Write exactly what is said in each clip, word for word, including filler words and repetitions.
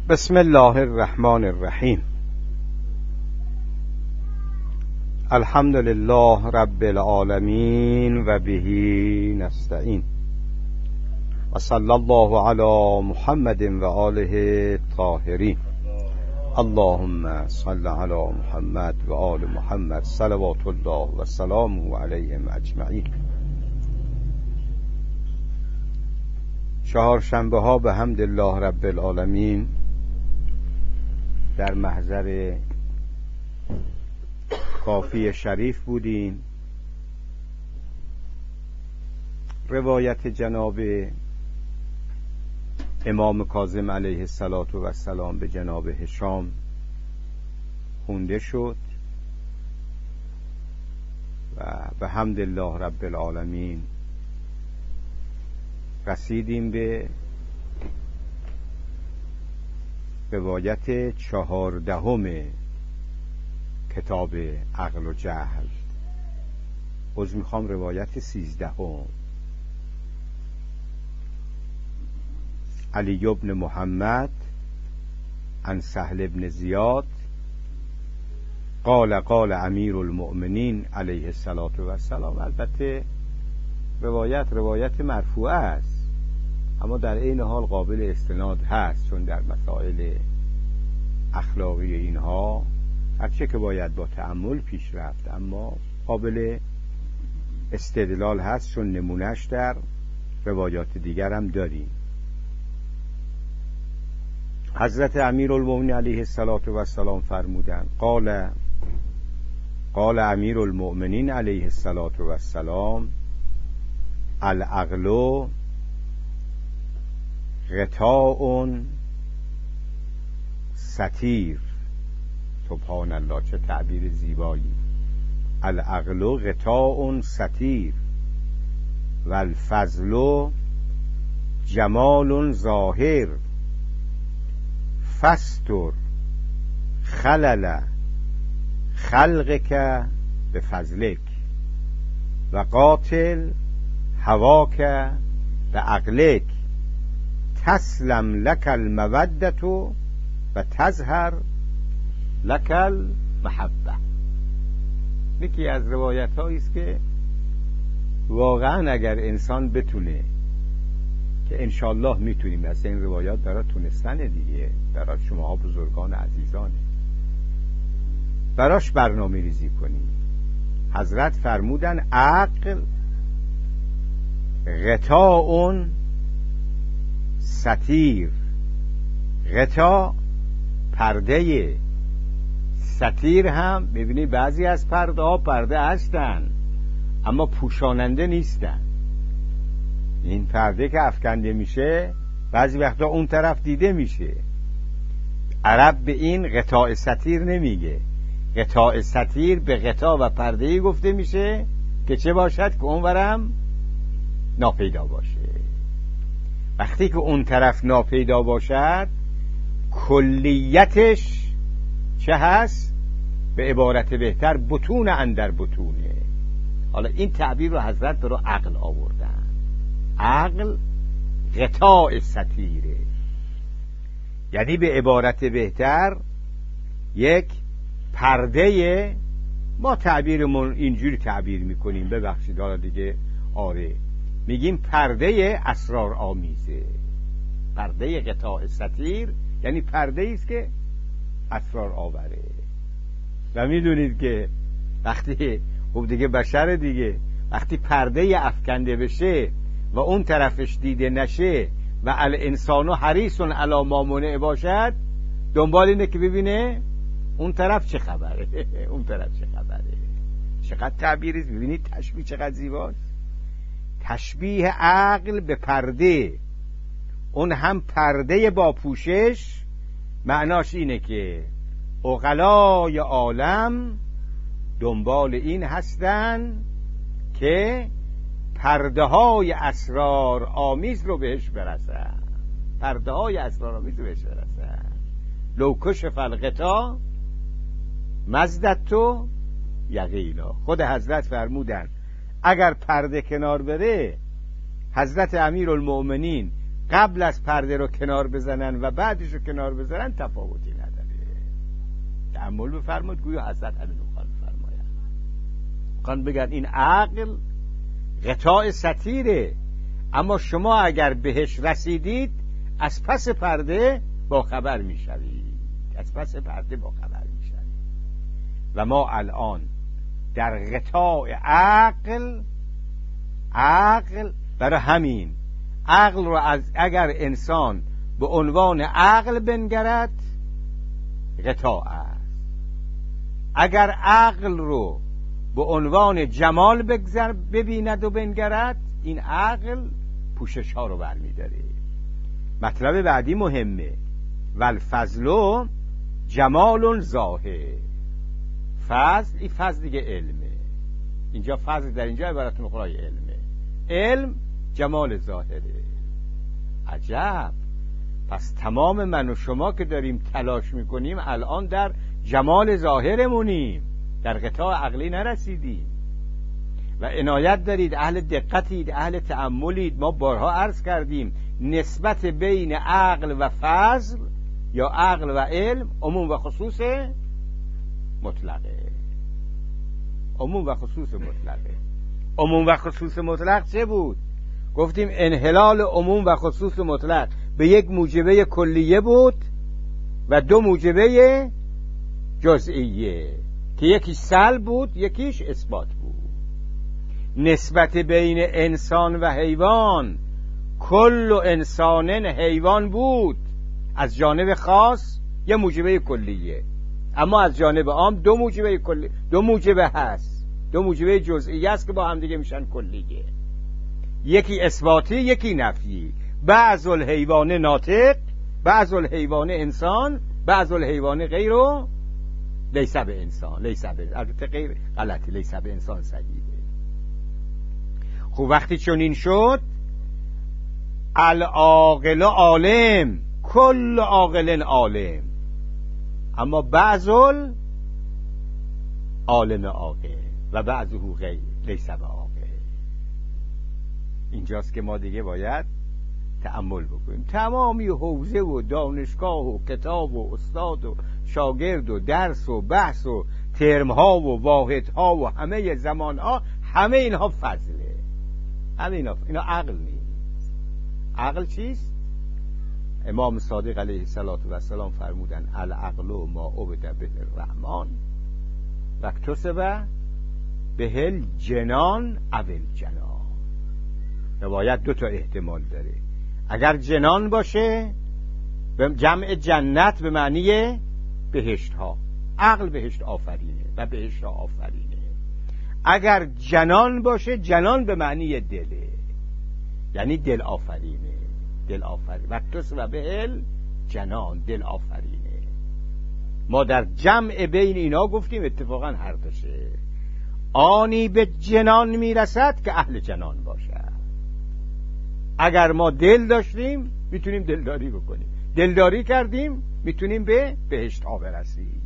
بسم الله الرحمن الرحیم. الحمد لله رب العالمین و به نستعین و صلی الله علی محمد و آله الطاهرین. اللهم صل علی محمد و آل محمد صلوات الله و سلامه علیهم اجمعین. چهارشنبه ها به حمد الله رب العالمین در محضر کافی شریف بودیم. روایت جناب امام کاظم علیه السلام به جناب هشام خونده شد و به حمد الله رب العالمین رسیدیم به روایت چهاردهم کتاب عقل و جهل. عذر میخوام، روایت سیزدهم. علی بن محمد عن سهل بن زیاد قال قال امیر المؤمنین علیه السلام. البته روایت روایت مرفوعه است، اما در این حال قابل استناد هست، چون در مسائل اخلاقی اینها هرچه که باید با تأمل پیش رفت، اما قابل استدلال هست، چون نمونهش در روایات دیگر هم داریم. حضرت امیر المؤمنین علیه السلام فرمودند قال قال امیر المؤمنین علیه السلام العقل غطاء ستیر. سبحان الله، چه تعبیر زیبایی. العقل غطاء ستیر و الفضل جمال ظاهر فاستر خلل خلقک بفضلک و قاتل هواک بعقلک تسلم لک المودة و تظهر لک المحبه. یکی از روایت هایی است که واقعا اگر انسان بتونه، که انشالله میتونیم، از این روایات برای تونستن دیگه، برای شما بزرگان عزیزانه، براش برنامه ریزی کنیم. حضرت فرمودن عقل غطاء ستیر. غطا پرده، ستیر هم ببینی بعضی از پرده ها پرده هستن اما پوشاننده نیستن. این پرده که افکنده میشه بعضی وقتا اون طرف دیده میشه. عرب به این غطاء ستیر نمیگه. غطاء ستیر به غطا و پرده‌ای گفته میشه که چه باشد که اونورم ناپیدا باشه. وقتی که اون طرف ناپیدا باشد کلیتش چه هست؟ به عبارت بهتر بطون اندر بطونه. حالا این تعبیر رو حضرت برای عقل آوردن. عقل غطاء ستیره، یعنی به عبارت بهتر یک پرده. ما تعبیرمون اینجوری تعبیر میکنیم، ببخشید حالا دیگه، آره میگیم پرده اسرار آمیزه. پرده غطاء ستیر یعنی پرده ایست که اسرار آوره. و میدونید که وقتی خب دیگه بشر دیگه، وقتی پرده افکنده بشه و اون طرفش دیده نشه و الانسانو حریص علی ما منع باشد، دنبال اینه که ببینه اون طرف چه خبره. اون طرف چه خبره. چقدر تعبیری ببینید، تشبیه چقدر زیباست. تشبیه عقل به پرده، اون هم پرده با پوشش. معناش اینه که عقلای عالم دنبال این هستن که پرده های اسرار آمیز رو بهش برسن. پرده های اسرار آمیز رو بهش برسن. لو کشف الغطا مزدت یقینا. خود حضرت فرمودن اگر پرده کنار بره، حضرت امیر المؤمنین قبل از پرده رو کنار بزنن و بعدش رو کنار بزنن تفاوتی نداره. تأمل بفرمایید، گویا حضرت علی میخوان بفرماید، میخوان بگن این عقل غطاء ستیره، اما شما اگر بهش رسیدید از پس پرده با خبر میشوید، از پس پرده با خبر میشوید. و ما الان در غطاء عقل، عقل برای همین عقل رو از اگر انسان به عنوان عقل بنگرد غطاء است، اگر عقل رو به عنوان جمال بگذر ببیند و بنگرد، این عقل پوشش ها رو برمیداره. مطلب بعدی مهمه، والفضل جمال ظاهر. فضل، این فضل دیگه علمه، اینجا فضل در اینجا عبارت مخرای علمه، علم جمال ظاهره. عجب، پس تمام من و شما که داریم تلاش میکنیم الان در جمال ظاهرمونیم، در غطاء عقلی نرسیدیم. و عنایت دارید، اهل دقتید، اهل تأملید. ما بارها عرض کردیم نسبت بین عقل و فضل یا عقل و علم عموم و خصوص مطلقه، عموم و خصوص مطلقه. عموم و خصوص مطلق چه بود؟ گفتیم انحلال عموم و خصوص مطلق به یک موجبه کلیه بود و دو موجبه جزئیه که یکیش سلب بود یکیش اثبات بود. نسبت بین انسان و حیوان، کل انسان حیوان بود، از جانب خاص یه موجبه کلیه، اما از جانب عام دو موجبه کلی، دو موجبه هست، دو موجبه جزئیه است که با هم دیگه میشن کلیه، یکی اثباتی یکی نفی. بعض الحیوان ناطق، بعض الحیوان انسان، بعض الحیوان غیرو لیس به انسان، لیس به، البته غیر غلطی، لیس به انسان صحیحه. خب وقتی چون این شد، العاقل عالم، کل عاقل عالم، اما بعض عالم عاقل و بعضه غیر لیس به عاقل. اینجاست که ما دیگه باید تأمل بکنیم. تمامی حوزه و دانشگاه و کتاب و استاد و شاگرد و درس و بحث و ترمها و واحدها و همه زمانها، همه اینها فضله، همه اینا اینا عقل نیست. عقل چیست؟ امام صادق علیه السلام فرمودن العقل ما عبد به الرحمن و اکتسب به الجنان اول جنان. روایت دو تا احتمال داره، اگر جنان باشه به جمع جنت به معنی بهشت ها، عقل بهشت آفرینه و بهشت ها آفرینه. اگر جنان باشه، جنان به معنی دله، یعنی دل آفرینه، دل آفرینه و اکتسب به الجنان، دل آفرینه. ما در جمع بین اینا گفتیم اتفاقا هر دوشه. آنی به جنان میرسد که اهل جنان باشد. اگر ما دل داشتیم میتونیم دلداری بکنیم، دلداری کردیم میتونیم به بهشت ها برسیم.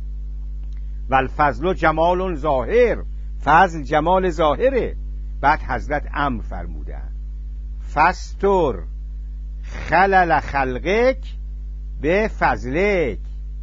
والفضل جمال ظاهر، فضل جمال ظاهره. بعد حضرت امر فرمودن فستر خلل خلقک به فضلک.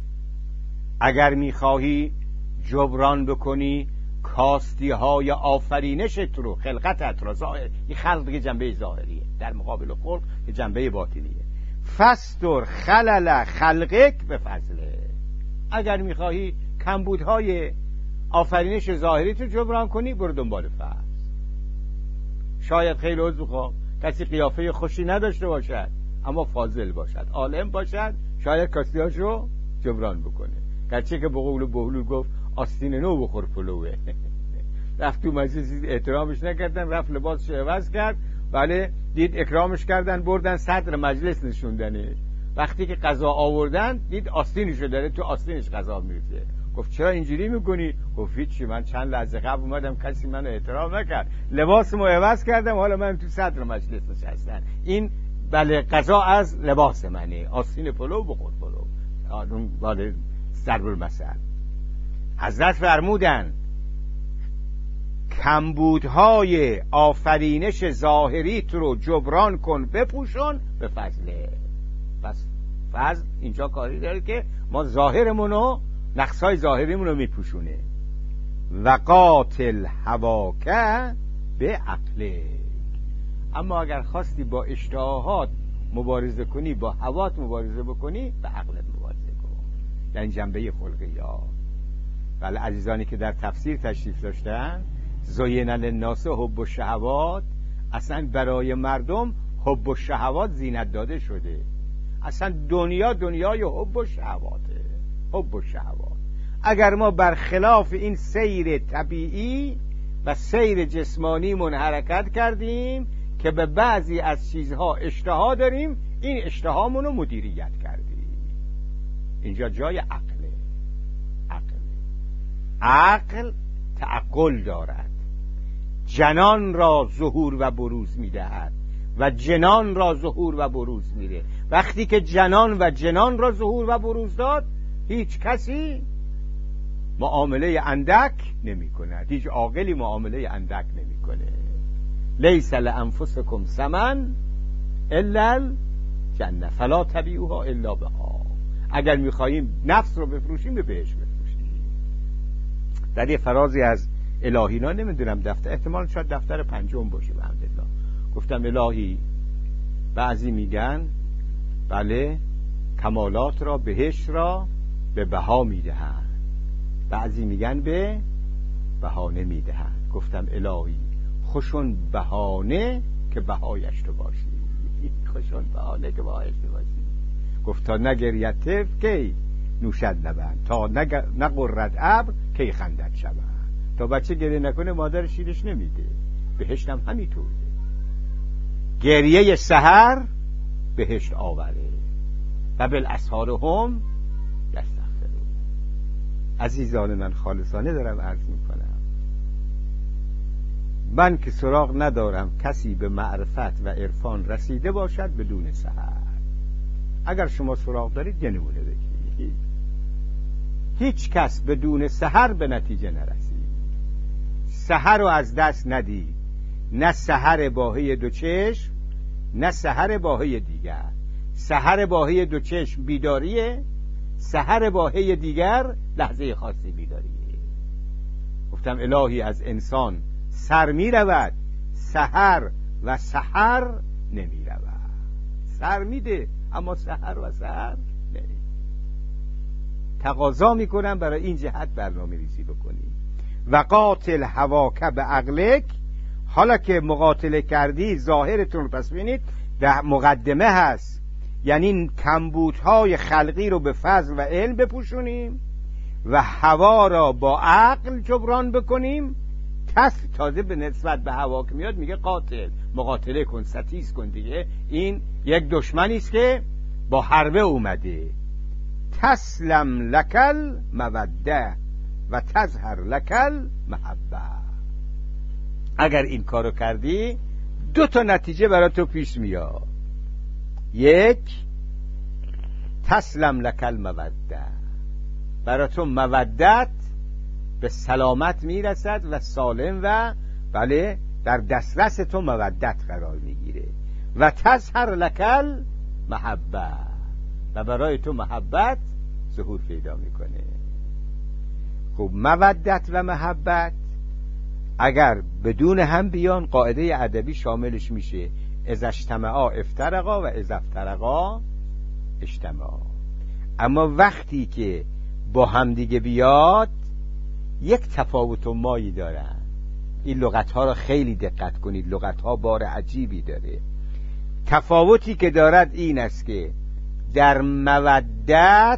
اگر میخواهی جبران بکنی کاستی های آفرینشت رو، خلقتت رو، ظاهر، این خلق که جنبه ظاهریه در مقابل خلق که جنبه باطنیه. فستر خلل خلقک به فضله. اگر میخواهی کمبودهای آفرینش ظاهری تو جبران کنی، برو دنبال فضل. شاید خیلی عذر خواه کسی قیافه خوشی نداشته باشد اما فاضل باشد، عالم باشد، شاید کاستیاش رو جبران بکنه. گرچه که به قول بهلول گفت آستین نو بخور پلوه. رفت تو مجلس احترامش نکردن، رفت لباسش عوض کرد، بله دید اکرامش کردن، بردن صدر مجلس نشوندنش. وقتی که غذا آوردن دید آستینشو داره، تو آستینش غذا میریزه. گفت چرا اینجوری میکنی؟ گفت هیچی، من چند لحظه قبل اومدم کسی منو احترام نکرد، لباسمو عوض کردم، حالا من تو صدر مجلس نشستم. این بله غذا از لباس منه، آستین پلو بخور پلو. اون بله ضرب المثل. حضرت فرمودن کمبودهای آفرینش ظاهریت رو جبران کن، بپوشون به فضله. پس فضل اینجا کاری داره که ما ظاهرمون رو، نقصهای ظاهریمون رو میپوشونه. و قاتل هواکه به عقله. اما اگر خواستی با اشتهاهات مبارزه کنی، با هوات مبارزه بکنی، به عقلت مبارزه کن. یعنی جنبه خلقیات. ولی عزیزانی که در تفسیر تشریف داشتن، زین للناس حب الشهوات، اصلا برای مردم حب الشهوات زینت داده شده. اصلا دنیا دنیای حب الشهواته. حب الشهوات. اگر ما برخلاف این سیر طبیعی و سیر جسمانیمون حرکت کردیم که به بعضی از چیزها اشتها داریم، این اشتهامون رو مدیریت کردیم. اینجا جای عقله. عقل عقل تعقل دارد، جنان را ظهور و بروز میدهد و جنان را ظهور و بروز میده. وقتی که جنان و جنان را ظهور و بروز داد، هیچ کسی معامله اندک نمی کند، هیچ عاقلی معامله اندک نمی کنه. لیس لانفسکم ثمن الا الجنه فلا تبیعوها الا بها. اگر میخواییم نفس رو بفروشیم، به بهش بفروشیم. در یه فرازی از الهینا، نمیدونم دفتر، احتمال شاید دفتر پنجم باشه، الحمدلله، گفتم الهی بعضی میگن بله کمالات را، بهشت را به بها میدهند، بعضی میگن به بهانه میدهند. گفتم الهی خوشون بهانه که بهایش تو باشی، خوشون بهانه که بهایش تو باشی. گفت تا نگرید طفل کی نوشد لبن، تا نقرد ابر کی خندد شبن. تا بچه گریه نکنه مادر شیرش نمیده. بهشت هم همینطوره، گریه سحر بهشت آوره و بالاسحار هم یستغفرون. عزیزان من، خالصانه دارم عرض میکنم، من که سراغ ندارم کسی به معرفت و عرفان رسیده باشد بدون سحر. اگر شما سراغ دارید یه نمونه بگید. هیچ کس بدون سحر به نتیجه نرسید. سحر رو از دست ندید، نه سحر باهی دو چشم، نه سحر باهی دیگر. سحر باهی دو چشم بیداریه، سحر باهی دیگر لحظه خاصی بیداریه. گفتم الهی از انسان سر می رود، سحر و سحر نمی رود. سر میده اما سحر و سحر نمی. تقاضا می کنم برای این جهت برنامه ریزی بکنیم. و قاتل هواکه به عقلک. حالا که مقاتله کردی ظاهرتون رو پس بینید، در مقدمه هست، یعنی کمبودهای خلقی رو به فضل و علم بپوشونیم و هوا را با عقل جبران بکنیم. تازه به نسبت به هوا که میاد میگه قاتل، مقاتله کن، ستیز کن دیگه. این یک دشمنی است که با حربه اومده. تسلم لکل موده و تظهر لکل محبه. اگر این کارو کردی، دو تا نتیجه برای تو پیش میاد. یک، تسلم لکل موده، برای تو مودت به سلامت میرسد و سالم و بله در دسترس تو مودت قرار میگیره. و تظهر لکل محبه، و برای تو محبت ظهور پیدا میکنه. خب مودت و محبت اگر بدون هم بیان، قاعده ادبی شاملش میشه اذا اجتمعا افترقا و اذا افترقا اجتمعا. اما وقتی که با هم دیگه بیاد، یک تفاوت و مایی دارن. این لغت ها را خیلی دقت کنید، لغت ها بار عجیبی داره. تفاوتی که دارد این است که در مودت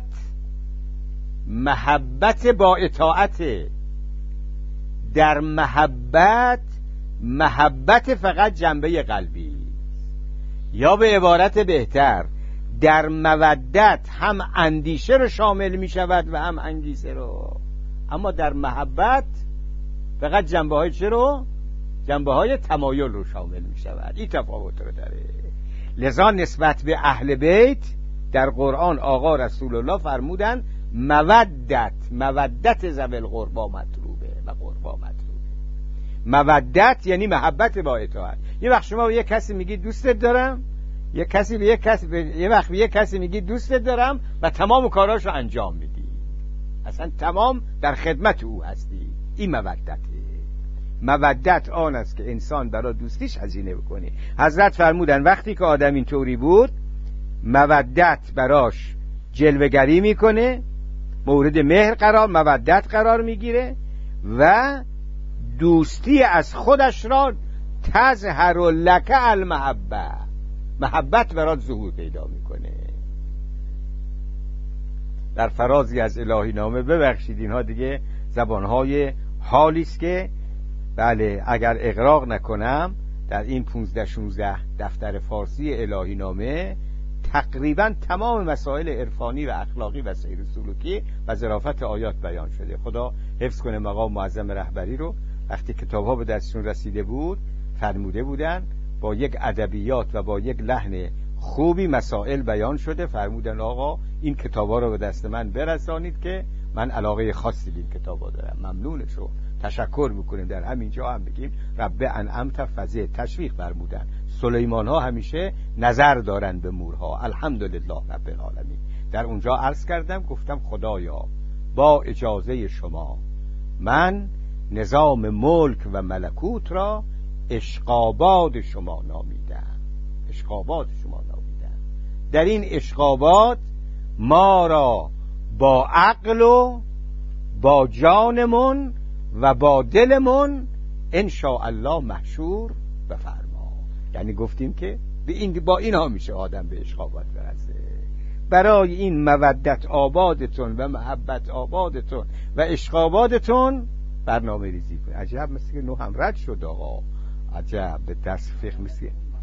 محبت با اطاعته، در محبت محبت فقط جنبه قلبی، یا به عبارت بهتر در مودت هم اندیشه رو شامل می شود و هم انگیزه رو. اما در محبت فقط جنبه های چه رو؟ جنبه های تمایل رو شامل می شود. این تفاوت رو داره. لذا نسبت به اهل بیت در قرآن آقا رسول الله فرمودن مودت، مودت ذوی القربا مطلوبه و قربا مطلوبه. مودت یعنی محبت با اطاعت. یه وقت شما به یه کسی میگی دوستت دارم، یه کسی به یه کسی به یه وقت به یه کسی میگی دوستت دارم و تمام کاراشو انجام میدی، اصلا تمام در خدمت او هستی. این مودته. مودت آن است که انسان برای دوستیش هزینه بکنه. حضرت فرمودن وقتی که آدم اینطوری بود، مودت براش جلوه‌گری میکنه، مورد مهر قرار مودت قرار میگیره و دوستی از خودش را تظهر لک المحبه، محبت برات ظهور پیدا میکنه. در فرازی از الهی نامه، ببخشید اینها دیگه زبانهای حالی است که بله اگر اغراق نکنم در این پونزده شونزده دفتر فارسی الهی نامه تقریبا تمام مسائل عرفانی و اخلاقی و سیر سلوکی و ظرافت آیات بیان شده. خدا حفظ کنه مقام معظم رهبری رو، وقتی کتاب‌ها به دستشون رسیده بود فرموده بودن با یک ادبیات و با یک لحن خوبی مسائل بیان شده، فرمودن آقا این کتاب‌ها رو به دست من برسانید که من علاقه خاصی به این کتاب‌ها دارم. ممنونشو تشکر میکنیم. در همین جا هم بگیم رب انعمت فضیل تشویق فرمودن. سلیمان ها همیشه نظر دارن به مورها. الحمدلله رب العالمین. در اونجا عرض کردم گفتم خدایا با اجازه شما من نظام ملک و ملکوت را اشقاباد شما نامیدم. اشقاباد شما نامیدم. در این اشقاباد ما را با عقل و با جانمون و با دلمون ان شاء الله محشور بفرما. یعنی گفتیم که به این با اینها میشه آدم به اشقابات برسه. برای این مودت آبادتون و محبت آبادتون و اشقابادتون برنامه ریزی کنید. عجب مثل که نو هم رد شد آقا. عجب به درس فقه مثل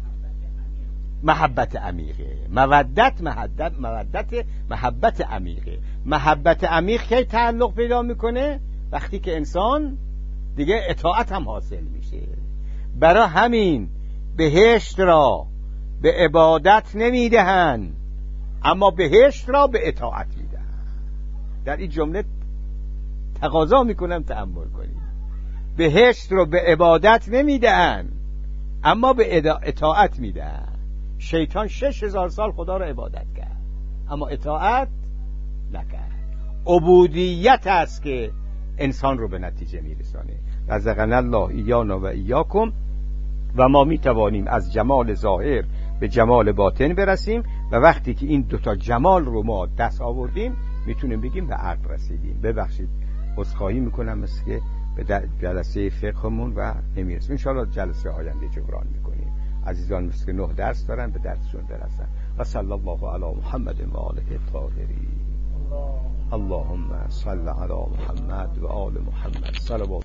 محبت عمیقه. مودت محبت مودت محبت عمیقه. محبت عمیق کی تعلق پیدا میکنه؟ وقتی که انسان دیگه اطاعت هم حاصل میشه. برای همین بهشت را به عبادت نمیدهن اما بهشت را به اطاعت میدهن. در این جمله تقاضا میکنم تأمل کنید. بهشت رو به عبادت نمیدهن اما به اطاعت میدهن. شیطان شش هزار سال خدا را عبادت کرد اما اطاعت نکرد. عبودیت است که انسان رو به نتیجه میرسانه. رزقنا الله ایانا و ایاکم. و ما میتوانیم از جمال ظاهر به جمال باطن برسیم و وقتی که این دوتا جمال رو ما دست آوردیم میتونیم بگیم به عقل رسیدیم. ببخشید عذرخواهی میکنم مثل که به جلسه فقهمون و نمیرسیم. انشاءالله جلسه آینده جبران میکنیم. عزیزان مثل که نه درس دارن به درسشون برسن. و صلی الله علی محمد و آله الطاهرین. اللهم صل علی محمد و آل محمد. صلوات